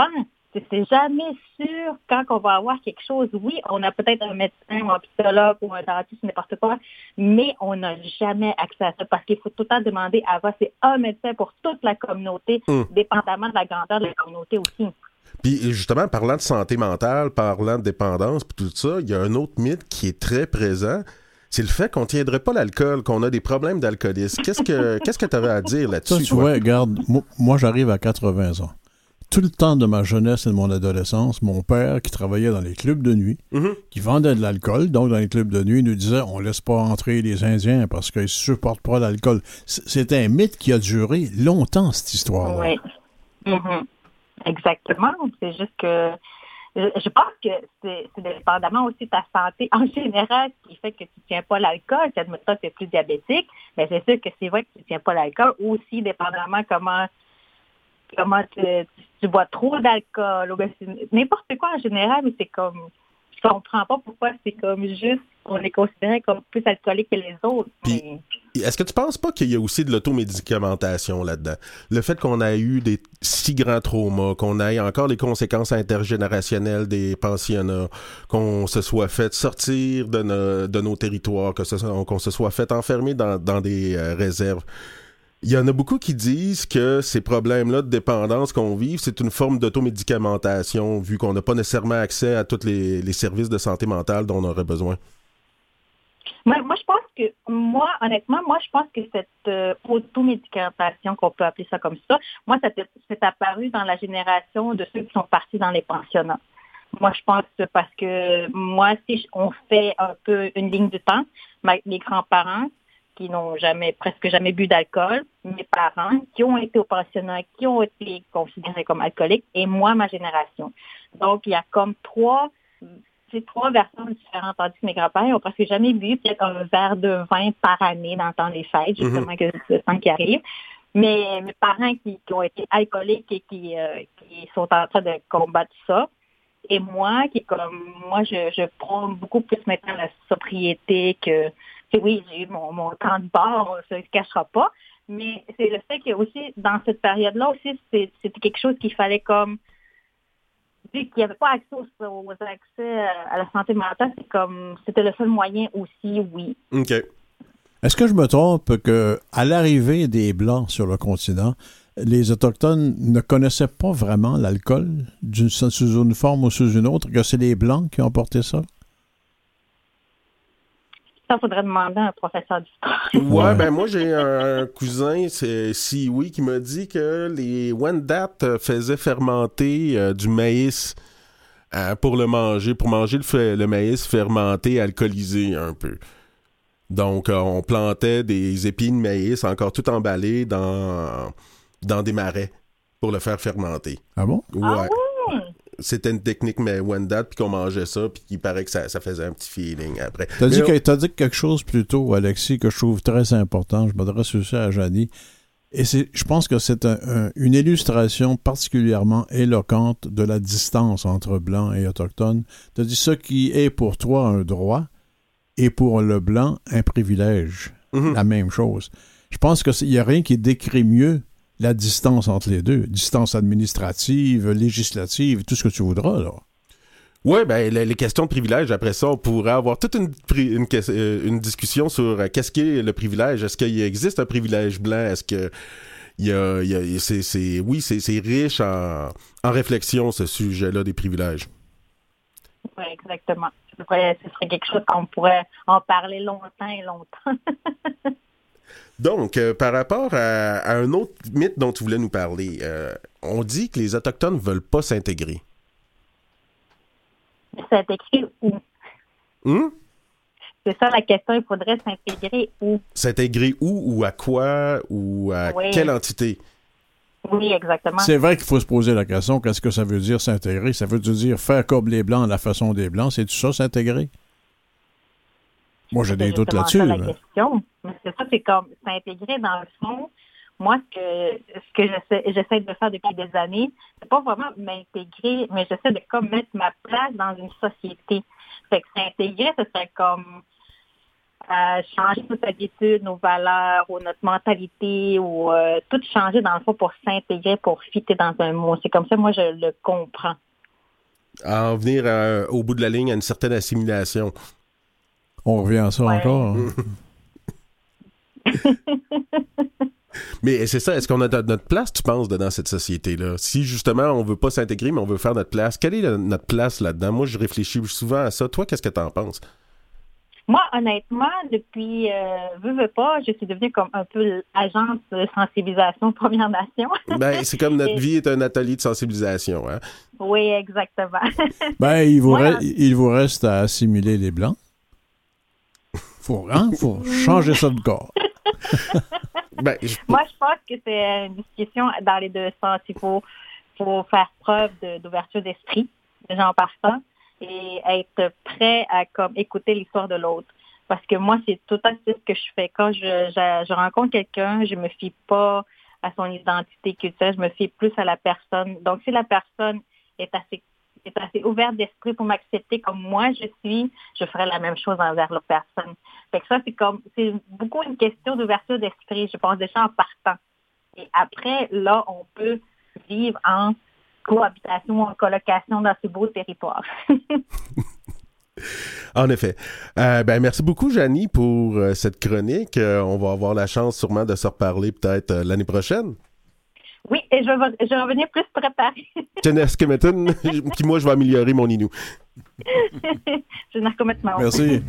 c'est, c'est jamais sûr quand on va avoir quelque chose. Oui, on a peut-être un médecin ou un psychologue ou un dentiste, n'importe quoi, mais on n'a jamais accès à ça parce qu'il faut tout le temps demander avant. C'est un médecin pour toute la communauté, mmh. dépendamment de la grandeur de la communauté aussi. Puis justement, parlant de santé mentale, parlant de dépendance, puis tout ça, il y a un autre mythe qui est très présent, c'est le fait qu'on ne tiendrait pas l'alcool, qu'on a des problèmes d'alcoolisme. Qu'est-ce que qu'est-ce que tu avais à dire là-dessus? Ça, tu vois, regarde, moi, moi j'arrive à quatre-vingts ans. Tout le temps de ma jeunesse et de mon adolescence, mon père, qui travaillait dans les clubs de nuit, mm-hmm. qui vendait de l'alcool, donc dans les clubs de nuit, nous disait « on laisse pas entrer les Indiens parce qu'ils ne supportent pas l'alcool ». C'était un mythe qui a duré longtemps, cette histoire-là. Oui. Mm-hmm. Exactement. C'est juste que je pense que c'est, c'est dépendamment aussi de ta santé en général qui fait que tu ne tiens pas l'alcool. Si admettons que tu es plus diabétique, mais c'est sûr que c'est vrai que tu ne tiens pas l'alcool. Ou aussi, dépendamment comment comment tu, tu, tu bois trop d'alcool. Ou bien c'est n'importe quoi en général, mais c'est comme je comprends pas pourquoi c'est comme juste on est considéré comme plus alcoolique que les autres. Puis, mais... Est-ce que tu penses pas qu'il y a aussi de l'automédicamentation là-dedans? Le fait qu'on a eu des si grands traumas, qu'on ait encore les conséquences intergénérationnelles des pensionnats, qu'on se soit fait sortir de, no, de nos territoires, que ce soit, qu'on se soit fait enfermer dans, dans des euh, réserves. Il y en a beaucoup qui disent que ces problèmes-là de dépendance qu'on vit, c'est une forme d'automédicamentation, vu qu'on n'a pas nécessairement accès à tous les, les services de santé mentale dont on aurait besoin. Moi, moi, je pense que, moi, honnêtement, moi, je pense que cette euh, automédicamentation, qu'on peut appeler ça comme ça, moi, ça c'est apparu dans la génération de ceux qui sont partis dans les pensionnats. Moi, je pense que parce que, moi, si on fait un peu une ligne du temps, mes grands-parents, qui n'ont jamais, presque jamais bu d'alcool, mes parents, qui ont été au pensionnat, qui ont été considérés comme alcooliques, et moi, ma génération. Donc, il y a comme trois... C'est trois versions différentes, tandis que mes grands-parents n'ont presque jamais bu peut-être un verre de vin par année dans le temps des fêtes, justement, mm-hmm. que c'est le temps qui arrive. Mais mes parents qui, qui ont été alcooliques et qui, euh, qui sont en train de combattre ça, et moi, qui comme moi, je, je prends beaucoup plus maintenant la sobriété que, que oui, j'ai eu mon, mon temps de bar, ça ne se cachera pas, mais c'est le fait que aussi, dans cette période-là aussi, c'est, c'était quelque chose qu'il fallait comme vu qu'il n'y avait pas accès aux, aux accès à la santé mentale, c'est comme c'était le seul moyen aussi, oui. OK. Est-ce que je me trompe qu'à l'arrivée des Blancs sur le continent, les Autochtones ne connaissaient pas vraiment l'alcool d'une, sous une forme ou sous une autre, que c'est les Blancs qui ont porté ça? Ça, il faudrait demander à un professeur d'histoire. Ouais, ben moi, j'ai un, un cousin, c'est Sioui, qui m'a dit que les Wendat faisaient fermenter euh, du maïs euh, pour le manger, pour manger le, le maïs fermenté, alcoolisé un peu. Donc, euh, on plantait des épis de maïs encore tout emballés dans, dans des marais pour le faire fermenter. Ah bon? Ouais. Ah oui? C'était une technique mais Wendat, puis qu'on mangeait ça, puis il paraît que ça, ça faisait un petit feeling après. T'as dit, que, t'as dit quelque chose plus tôt, Alexis, que je trouve très important. Je m'adresse aussi à Janie. Et c'est, je pense que c'est un, un, une illustration particulièrement éloquente de la distance entre Blancs et Autochtones. T'as dit ce qui est pour toi un droit et pour le Blanc un privilège. Mm-hmm. La même chose. Je pense qu'il n'y a rien qui décrit mieux la distance entre les deux, distance administrative, législative, tout ce que tu voudras, là. Oui, ben les, les questions de privilège, après ça, on pourrait avoir toute une, une, une discussion sur euh, qu'est-ce qu'est le privilège. Est-ce qu'il existe un privilège blanc? Est-ce que il y a, il y a c'est, c'est, oui, c'est, c'est riche en, en réflexion, ce sujet-là des privilèges. Oui, exactement. Ce serait, ce serait quelque chose qu'on pourrait en parler longtemps et longtemps. Donc, euh, par rapport à, à un autre mythe dont tu voulais nous parler, euh, on dit que les Autochtones ne veulent pas s'intégrer. S'intégrer où? Hum? C'est ça la question, il faudrait s'intégrer où? S'intégrer où ou à quoi ou à oui. Quelle entité? Oui, exactement. C'est vrai qu'il faut se poser la question, qu'est-ce que ça veut dire s'intégrer? Ça veut dire faire comme les Blancs à la façon des Blancs, c'est tout ça s'intégrer? Moi, j'ai des doutes là-dessus. C'est la question. Mais c'est ça, c'est comme s'intégrer dans le fond. Moi, ce que, ce que j'essaie, j'essaie de faire depuis des années, c'est pas vraiment m'intégrer, mais j'essaie de comme mettre ma place dans une société. Fait que s'intégrer, ce serait comme à changer nos habitudes, nos valeurs ou notre mentalité ou euh, tout changer dans le fond pour s'intégrer, pour fitter dans un mot. C'est comme ça, moi, je le comprends. À en venir à, au bout de la ligne à une certaine assimilation. On revient à ça ouais. encore. Mais c'est ça, est-ce qu'on a notre place, tu penses, dans cette société-là? Si justement, on veut pas s'intégrer, mais on veut faire notre place, quelle est la, notre place là-dedans? Moi, je réfléchis souvent à ça. Toi, qu'est-ce que tu en penses? Moi, honnêtement, depuis, euh, veux, veux pas, je suis devenue comme un peu l'agence de sensibilisation Première Nation. Ben, c'est comme notre Et... vie est un atelier de sensibilisation, hein? Oui, exactement. Ben, il vous, Moi, re- il vous reste à assimiler les Blancs. Faut, hein? Faut changer ça de corps. Ben, je... Moi, je pense que c'est une discussion dans les deux sens. Il faut, faut faire preuve de, d'ouverture d'esprit, déjà en partant, et être prêt à comme écouter l'histoire de l'autre. Parce que moi, c'est tout à fait ce que je fais. Quand je, je, je rencontre quelqu'un, je me fie pas à son identité culturelle, je me fie plus à la personne. Donc, si la personne est assez est assez ouverte d'esprit pour m'accepter comme moi je suis, je ferai la même chose envers l'autre personne. Fait que ça, c'est comme, c'est beaucoup une question d'ouverture d'esprit, je pense, déjà en partant. Et après, là, on peut vivre en cohabitation, en colocation dans ce beau territoire. En effet. Euh, ben, merci beaucoup, Janie, pour euh, cette chronique. Euh, on va avoir la chance sûrement de se reparler peut-être euh, l'année prochaine. Oui, et je vais, je vais revenir plus préparée. Puis moi, je vais améliorer mon Inou. Je n'ai complètement. Merci.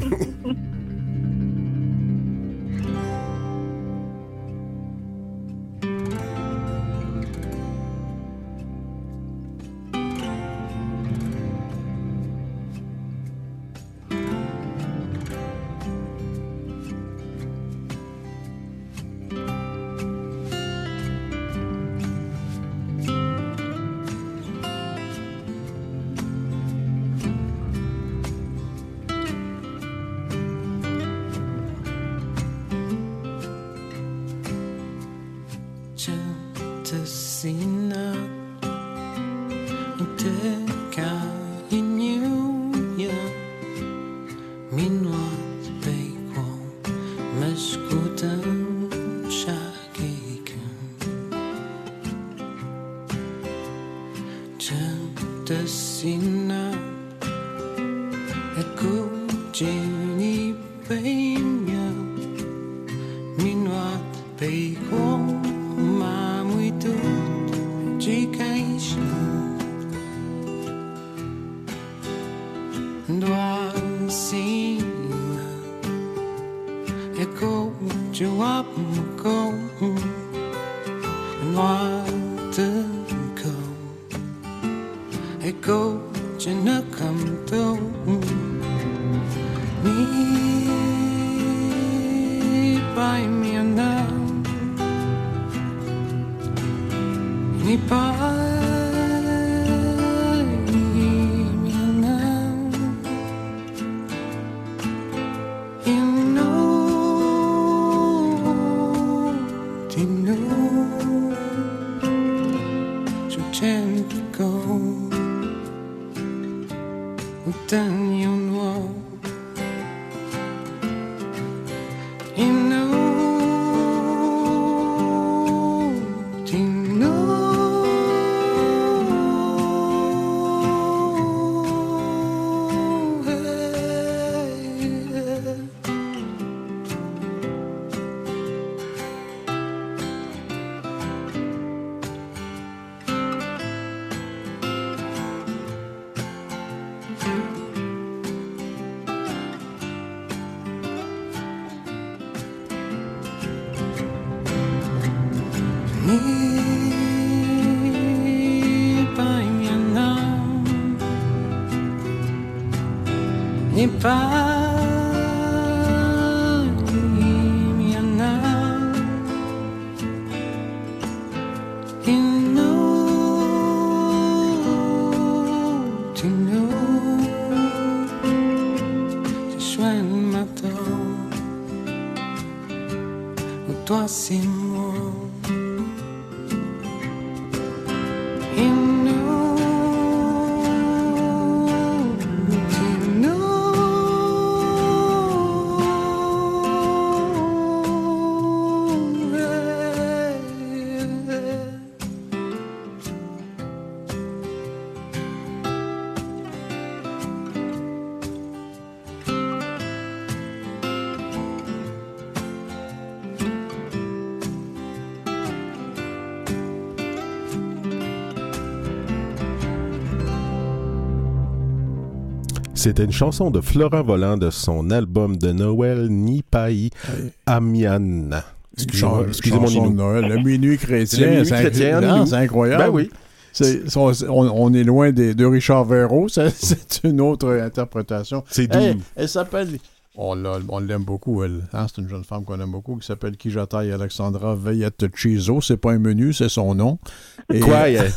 C'était une chanson de Florent Volant de son album de Noël Nipaï Amian. Excusez-moi, excusez mon nom. Noël, le minuit chrétien. Le minuit c'est, chrétien, incroyable. C'est incroyable. Ben oui. C'est, on, on est loin des, de Richard Verreau. Ça, c'est une autre interprétation. C'est doux. Hey, elle s'appelle... On, on l'aime beaucoup, elle. Hein? C'est une jeune femme qu'on aime beaucoup qui s'appelle Kijataï Alexandra Veillette Chizo. C'est pas un menu, c'est son nom. Et, Quoi? Elle...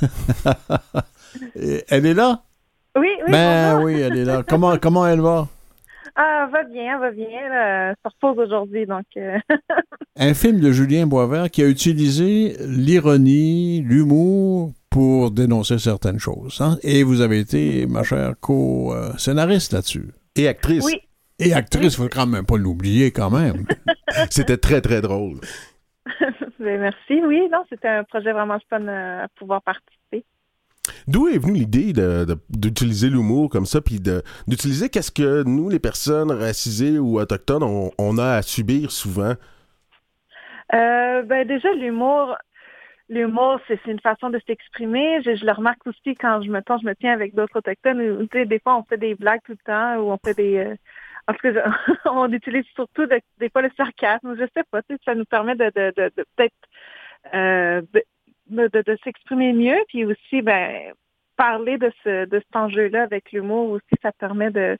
Et, elle est là? Oui, oui. Ben oui, elle est là. Comment, comment elle va? Ah, elle va bien, elle va bien. Elle se repose aujourd'hui, donc... Euh... Un film de Julien Boisvert qui a utilisé l'ironie, l'humour pour dénoncer certaines choses. Hein? Et vous avez été, ma chère co-scénariste là-dessus. Et actrice. Oui. Et actrice, il ne faut quand même pas l'oublier quand même. C'était très, très drôle. Ben, merci, oui. Non, c'était un projet vraiment fun à pouvoir participer. D'où est venue l'idée de, de, d'utiliser l'humour comme ça, puis de, d'utiliser qu'est-ce que nous, les personnes racisées ou autochtones, on, on a à subir souvent? Euh, ben déjà, l'humour, l'humour, c'est, c'est une façon de s'exprimer. Je, je le remarque aussi quand je me, quand je me tiens avec d'autres autochtones. Où, tu sais, des fois, on fait des blagues tout le temps, ou on fait des... Euh, en tout cas, on utilise surtout de, des fois le sarcasme. Je sais pas, tu sais, ça nous permet de, de, de, de peut-être... Euh, de, De, de, de s'exprimer mieux, puis aussi ben parler de ce de cet enjeu-là avec l'humour aussi, ça permet de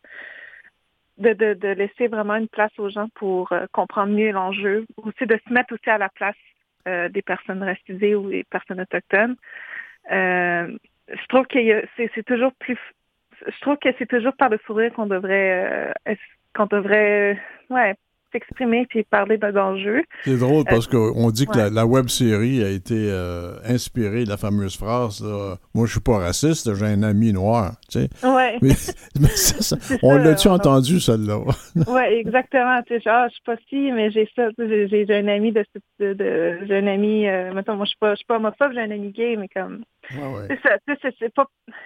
de, de, de laisser vraiment une place aux gens pour euh, comprendre mieux l'enjeu, aussi de se mettre aussi à la place euh, des personnes racisées ou des personnes autochtones. Euh, je trouve que c'est, c'est toujours plus je trouve que c'est toujours par le sourire qu'on devrait euh, qu'on devrait ouais s'exprimer puis parler d'un enjeu. C'est drôle parce euh, qu'on dit que ouais. la, la web-série a été euh, inspirée de la fameuse phrase là, « Moi, je suis pas raciste, j'ai un ami noir. » Tu sais? Ouais. Mais, mais ça, ça, on ça, l'a-tu on entendu, celle-là? Oui, exactement. Tu sais, ah, je suis pas si, mais j'ai ça. J'ai, j'ai, j'ai un ami de... de, de j'ai un ami... Euh, mettons, moi, je suis pas, je suis pas homophobe, j'ai un ami gay, mais comme... Ouais, ouais. C'est ça. Tu sais, c'est, c'est pas...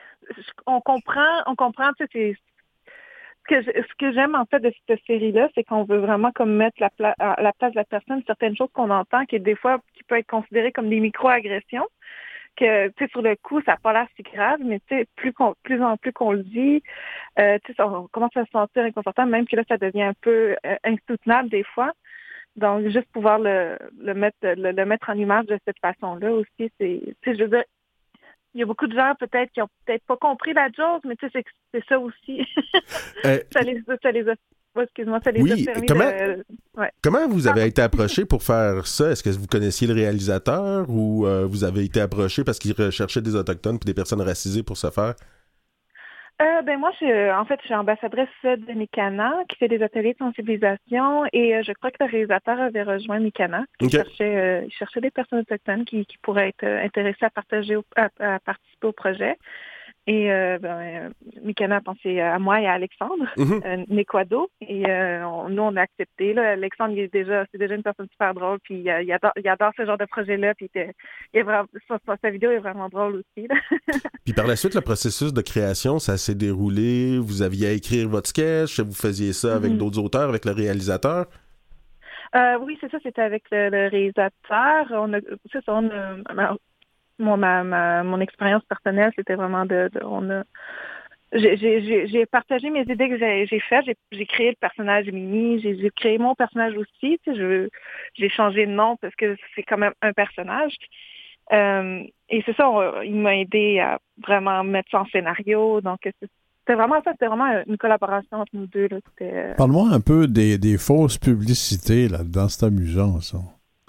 On comprend, on comprend, tu sais, c'est... Ce que, ce que j'aime en fait de cette série-là, c'est qu'on veut vraiment comme mettre la pla- à la place de la personne certaines choses qu'on entend qui des fois qui peut être considérées comme des micro-agressions, que tu sais sur le coup ça n'a pas l'air si grave, mais tu sais plus qu'on, plus en plus qu'on le dit, euh, tu sais on commence à se sentir inconfortable, même que là ça devient un peu euh, insoutenable des fois. Donc juste pouvoir le, le mettre le, le mettre en image de cette façon-là aussi, c'est tu sais je veux dire. Il y a beaucoup de gens peut-être qui ont peut-être pas compris la joke, mais tu sais, c'est, c'est ça aussi. euh, ça les, ça les a, oh, excuse-moi, ça les oui, a permis comment, de... Ouais. Comment vous avez été approché pour faire ça? Est-ce que vous connaissiez le réalisateur ou euh, vous avez été approché parce qu'il recherchait des Autochtones et des personnes racisées pour ce faire? Euh, ben moi, je, en fait, je suis ambassadrice de Mikana, qui fait des ateliers de sensibilisation, et euh, je crois que le réalisateur avait rejoint Mikana. Il okay. cherchait, euh, il cherchait des personnes autochtones qui, qui pourraient être intéressées à partager, au, à, à participer au projet. Et euh, ben, Mikana a pensé à moi et à Alexandre, mm-hmm. euh, Nekwado, et euh, on, nous, on a accepté. Là. Alexandre, il est déjà, c'est déjà une personne super drôle, puis il, il, adore, il adore ce genre de projet-là, puis il, il est vraiment, sa, sa vidéo est vraiment drôle aussi. Là. Puis par la suite, le processus de création, ça s'est déroulé, vous aviez à écrire votre sketch, vous faisiez ça avec mm-hmm. d'autres auteurs, avec le réalisateur? Euh, oui, c'est ça, c'était avec le, le réalisateur. On a, c'est ça, on a... Mon, ma, ma, mon expérience personnelle, c'était vraiment de... de on a, j'ai, j'ai, j'ai partagé mes idées que j'ai, j'ai faites. J'ai, j'ai créé le personnage Mimi. J'ai, j'ai créé mon personnage aussi. Tu sais, je, j'ai changé de nom parce que c'est quand même un personnage. Euh, et c'est ça, on, il m'a aidé à vraiment mettre ça en scénario. Donc, c'était vraiment ça. C'était vraiment une collaboration entre nous deux. Là. C'était, Parle-moi un peu des, des fausses publicités là-dedans. C'est amusant, ça.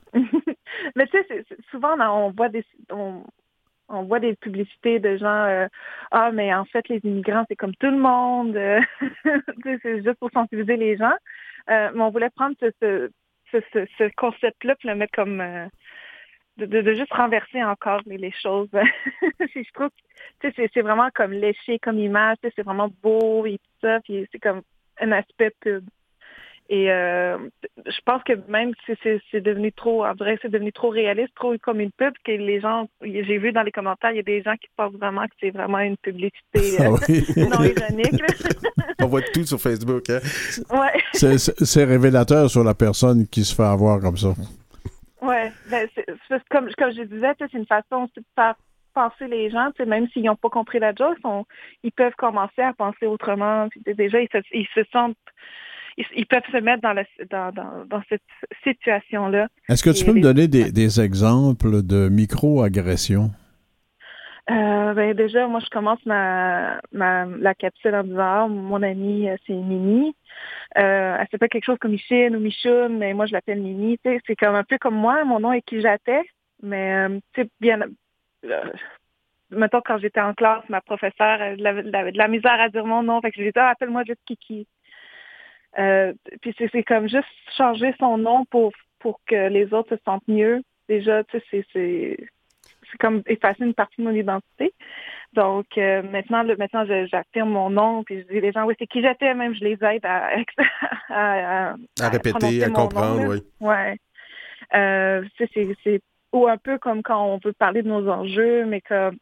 Mais tu sais, c'est, c'est, souvent, on voit des on, on voit des publicités de gens euh, ah, mais en fait, les immigrants, c'est comme tout le monde. Euh, c'est juste pour sensibiliser les gens. Euh, mais on voulait prendre ce, ce, ce, ce, ce concept-là et le mettre comme... Euh, de, de, de juste renverser encore les, les choses. Je trouve que c'est, c'est vraiment comme léché comme image. C'est vraiment beau et tout ça. Puis c'est comme un aspect pub. Et euh, je pense que même si c'est, c'est devenu trop, en vrai, c'est devenu trop réaliste, trop comme une pub, que les gens, j'ai vu dans les commentaires, il y a des gens qui pensent vraiment que c'est vraiment une publicité ah oui. non ironique. On voit tout sur Facebook, hein? Ouais. C'est, c'est, c'est révélateur sur la personne qui se fait avoir comme ça. Ouais, ben c'est, c'est comme, comme je disais, c'est une façon aussi de faire penser les gens, même s'ils n'ont pas compris la joke, ils, sont, ils peuvent commencer à penser autrement. Puis déjà, ils se, ils se sentent, ils, ils peuvent se mettre dans, la, dans, dans, dans cette situation-là. Est-ce que tu Et peux les... me donner des, des exemples de micro-agressions? Euh, ben déjà, moi, je commence ma, ma la capsule en disant, mon amie, c'est Mimi. Euh, elle s'appelle quelque chose comme Michine ou Michoune, mais moi, je l'appelle Mimi. Tu sais, c'est comme un peu comme moi, mon nom est Kijaté, mais euh, tu sais, bien... Euh, mettons, quand j'étais en classe, ma professeure, elle avait de la, de la misère à dire mon nom, fait que je lui ai dit, ah, appelle-moi juste Kiki. Euh, puis c'est, c'est comme juste changer son nom pour, pour que les autres se sentent mieux. Déjà, tu sais, c'est... c'est c'est comme effacer une partie de mon identité. Donc, euh, maintenant, le, maintenant, je, j'affirme mon nom, puis je dis les gens, oui, c'est qui j'étais, même, je les aide à, à, à, à, à répéter, à comprendre, nom, oui. Ouais. Euh, c'est, c'est, c'est ou un peu comme quand on veut parler de nos enjeux, mais comme,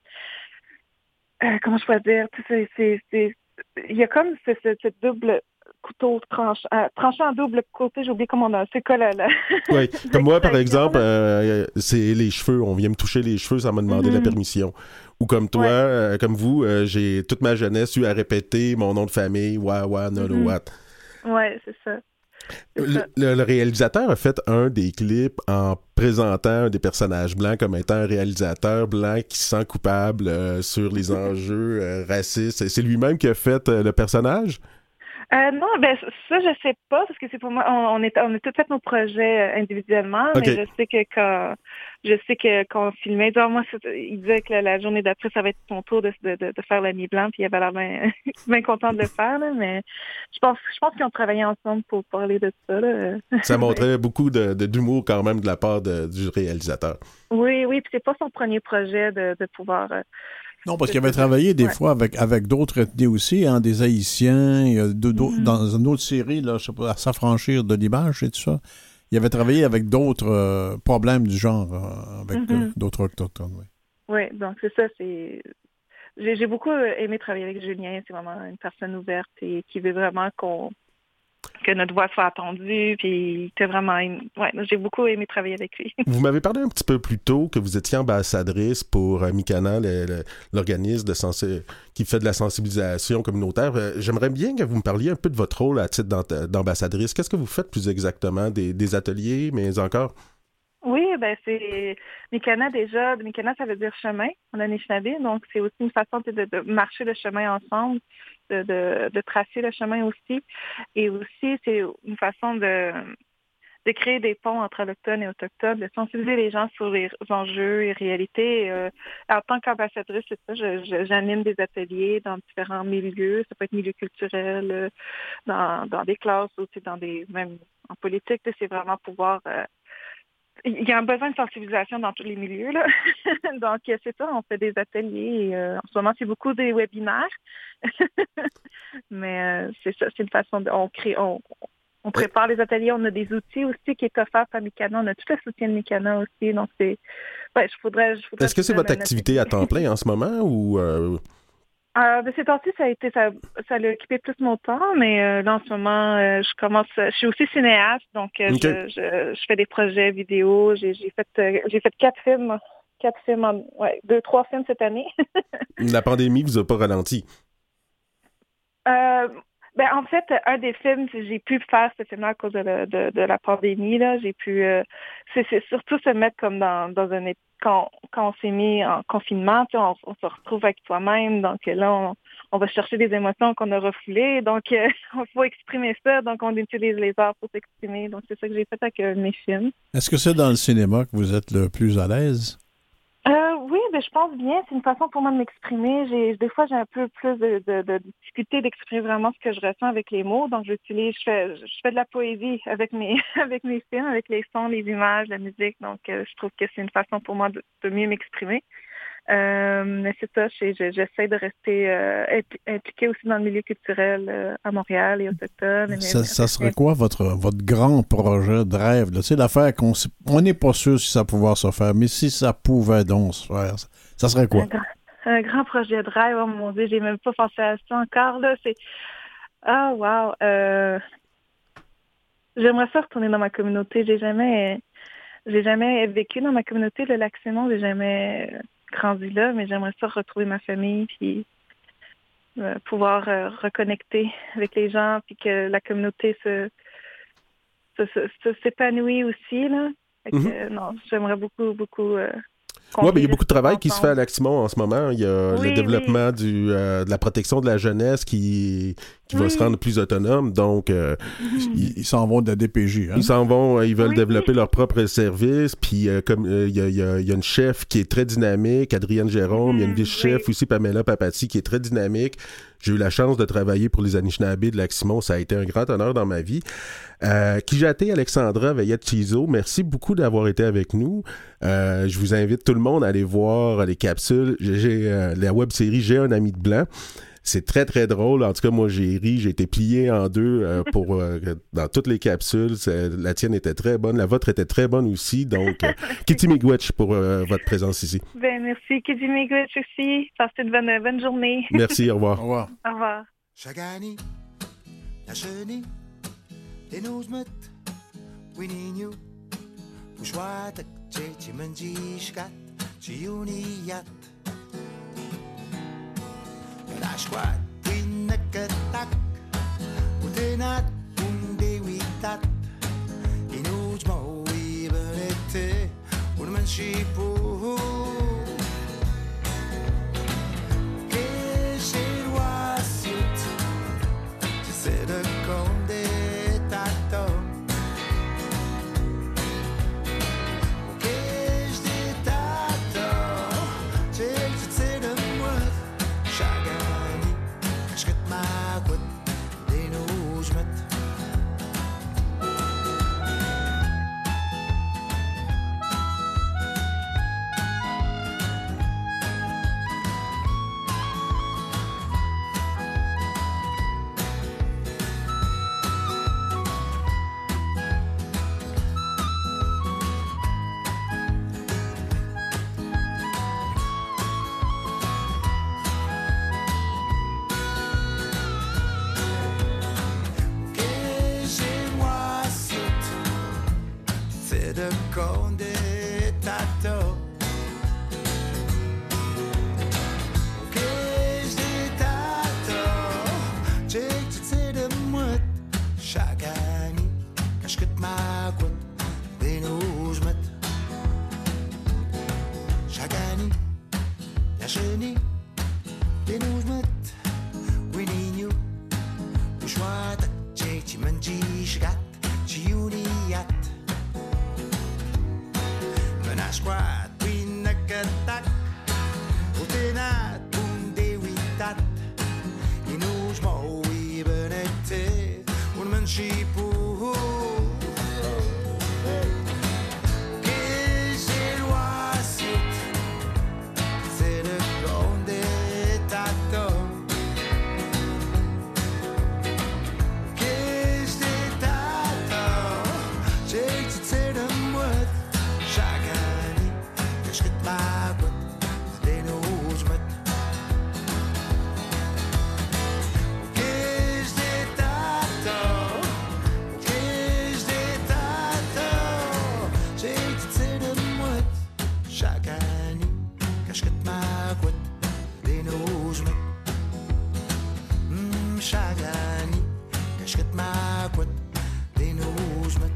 euh, comment je pourrais dire, c'est, c'est, c'est, il y a comme ce, ce, ce double couteau tranchant, euh, tranchant en double côté, j'ai oublié comment on a, c'est quoi là, là. Oui, comme moi, par exemple, euh, c'est les cheveux, on vient me toucher les cheveux sans me demander mm-hmm. la permission. Ou comme toi, ouais. euh, comme vous, euh, j'ai toute ma jeunesse eu à répéter mon nom de famille, wa, wa, no, no, what. Oui, c'est ça. C'est le, ça. Le, le réalisateur a fait un des clips en présentant un des personnages blancs comme étant un réalisateur blanc qui se sent coupable euh, sur les enjeux euh, racistes. C'est lui-même qui a fait euh, le personnage? Euh, non, ben ça je sais pas parce que c'est pour moi on, on est on a tous fait nos projets individuellement, okay. mais je sais que quand je sais que quand on filmait, genre, moi il disait que la, la journée d'après ça va être son tour de, de, de faire la nuit blanc, puis il avait l'air bien, bien content de le faire là, mais je pense je pense qu'ils ont travaillé ensemble pour parler de ça là. Ça montrait beaucoup de, de d'humour quand même de la part de, du réalisateur. Oui, oui, puis c'est pas son premier projet de, de pouvoir euh, Non, parce qu'il avait travaillé des ouais. fois avec, avec d'autres ethnies aussi, hein, des Haïtiens, de, de, mm-hmm. dans une autre série, là, je sais pas, à s'affranchir de l'image et tout ça. Il avait travaillé avec d'autres euh, problèmes du genre, euh, avec mm-hmm. euh, d'autres autochtones. Oui, ouais, donc c'est ça, c'est... J'ai, j'ai beaucoup aimé travailler avec Julien, c'est vraiment une personne ouverte et qui veut vraiment qu'on... que notre voix soit entendue, puis que vraiment, ouais, j'ai beaucoup aimé travailler avec lui. Vous m'avez parlé un petit peu plus tôt que vous étiez ambassadrice pour euh, Mikana, le, le, l'organisme de sensi- qui fait de la sensibilisation communautaire. Euh, j'aimerais bien que vous me parliez un peu de votre rôle à titre d'ambassadrice. Qu'est-ce que vous faites plus exactement? Des, des ateliers, mais encore? Oui, ben c'est Mikana déjà. Mikana, ça veut dire chemin en Anishinaabe, donc c'est aussi une façon de, de marcher le chemin ensemble, de, de, de tracer le chemin aussi. Et aussi, c'est une façon de, de créer des ponts entre autochtones et autochtones, de sensibiliser les gens sur les enjeux et réalités. Euh, en tant qu'ambassadrice, c'est ça, je, je, j'anime des ateliers dans différents milieux. Ça peut être milieu culturel, euh, dans, dans des classes, aussi dans des, même en politique, c'est vraiment pouvoir... Euh, il y a un besoin de sensibilisation dans tous les milieux, là. Donc, c'est ça, on fait des ateliers. Et, euh, en ce moment, c'est beaucoup des webinaires. Mais euh, c'est ça, c'est une façon de... On crée... On, on prépare les ateliers. On a des outils aussi qui est offert par Mikana. On a tout le soutien de Mikana aussi. Donc, c'est... Ouais, je voudrais... Je voudrais Est-ce que c'est votre activité à temps plein en ce moment ou... Euh... Euh, ben, ces temps-ci, ça a été, ça, ça l'a occupé plus mon temps, mais euh, là, en ce moment, euh, je commence, je suis aussi cinéaste, donc euh, okay. je, je, je fais des projets vidéo, j'ai, j'ai fait, euh, j'ai fait quatre films, quatre films, en, ouais, deux, trois films cette année. La pandémie vous a pas ralenti? Euh, ben, en fait, un des films, j'ai pu faire ce film-là à cause de la, de, de la pandémie, là, j'ai pu, euh, c'est, c'est surtout se mettre comme dans, dans un état. Quand, quand on s'est mis en confinement, on, on se retrouve avec soi-même. Donc là, on, on va chercher des émotions qu'on a refoulées. Donc, il euh, faut exprimer ça. Donc, on utilise les arts pour s'exprimer. Donc, c'est ça que j'ai fait avec euh, mes films. Est-ce que c'est dans le cinéma que vous êtes le plus à l'aise? Euh, oui, ben, je pense bien. C'est une façon pour moi de m'exprimer. J'ai, des fois, j'ai un peu plus de, de, de difficulté d'exprimer vraiment ce que je ressens avec les mots. Donc, j'utilise, je fais, je fais de la poésie avec mes, avec mes films, avec les sons, les images, la musique. Donc, euh, je trouve que c'est une façon pour moi de, de mieux m'exprimer. Euh, mais c'est ça, j'essaie de rester euh, impliquée aussi dans le milieu culturel euh, à Montréal et autochtone. Ça, ça serait quoi votre, votre grand projet de rêve? Tu sais, l'affaire qu'on on n'est pas sûr si ça va pouvoir se faire, mais si ça pouvait donc se faire, ça, ça serait quoi? Un grand, un grand projet de rêve, oh mon Dieu, j'ai même pas pensé à ça encore. Là, c'est... Ah, oh, wow! Euh... J'aimerais ça retourner dans ma communauté. J'ai jamais... J'ai jamais vécu dans ma communauté, le Lac-Simon, j'ai jamais... grandi là, mais j'aimerais ça retrouver ma famille, puis euh, pouvoir euh, reconnecter avec les gens, puis que la communauté se, se, se, se s'épanouit aussi, là. Fait que, mm-hmm. euh, non, j'aimerais beaucoup, beaucoup... Euh, Oui, mais il y a beaucoup de travail qui se fait à Lac-Simon en ce moment. Il y a oui, le développement oui. du, euh, de la protection de la jeunesse qui, qui oui. va se rendre plus autonome. Donc, euh, mm-hmm. ils, ils s'en vont de la D P J. Hein? Ils s'en vont, ils veulent oui, développer oui. leur propre service. Puis, euh, comme euh, il, y a, il, y a, il y a une chef qui est très dynamique, Adrienne Jérôme. Mm-hmm. Il y a une vice-chef oui. aussi, Pamela Papati, qui est très dynamique. J'ai eu la chance de travailler pour les Anishinaabe de Lac-Simon. Ça a été un grand honneur dans ma vie. Euh, Kijate Alexandra Veillette-Chizo, merci beaucoup d'avoir été avec nous. Euh, je vous invite tout le monde à aller voir les capsules. J'ai, j'ai euh, la web-série J'ai un ami de blanc. C'est très, très drôle. En tout cas, moi, j'ai ri. J'ai été plié en deux euh, pour euh, dans toutes les capsules. C'est, la tienne était très bonne. La vôtre était très bonne aussi. Donc, euh, Kitty Miigwech pour euh, votre présence ici. Ben, merci. Kitty Miigwech aussi. Passez une bonne, bonne journée. Merci. Au revoir. Au revoir. Au revoir. Chagani, Nacheni, Denuzmet, Wininyu, Pushwatak, Chechimanjishkat, Chiuniyat. Nashquat, Winakatak, Utenat, Undewitat, Inujmo, Iberete, Unmanshipu. Keshelwasut, Tiseda Konde Tato. Keshde Tato, Chelsea Mwat, Chagani, Kashkat Makwat, Denujmet. The Conde Tato. Keshde Tato. Check to say the mud. Chagani. Kashkat Makwat. Denujmet. Chagani. Yasheni. Denujmet. Wininyu. Pushwatak. Chechi Manjishgat. Chiuniyat. Nashquat, Winakatak, Utenat, Undewitat, Inujmo, Ibenete, Unmanshipu. Keshelwasut, Zede Konde Tato. Keshde Tato, Check to say the word. Chagani, Kashkat Makwat, Denujmet. Keshde Tato, Keshde Tato, Check to say the word. Chagani, Kashkat Makwat, Denujmet. Mmm, Chagani, Kashkat Makwat, Denujmet.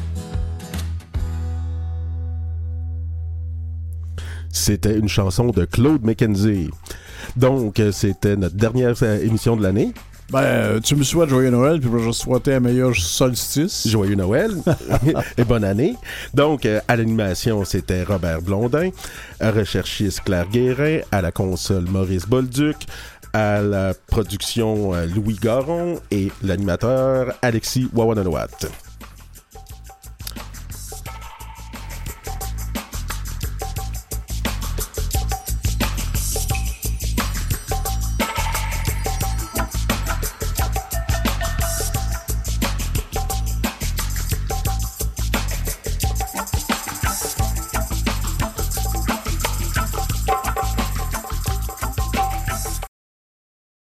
C'était une chanson de Claude McKenzie. Donc, c'était notre dernière émission de l'année. Ben, tu me souhaites Joyeux Noël, puis je vais souhaiter un meilleur solstice. Joyeux Noël et bonne année. Donc, à l'animation, c'était Robert Blondin, recherchiste Claire Guérin, à la console Maurice Bolduc, à la production Louis Garon et l'animateur Alexis Wawananouat.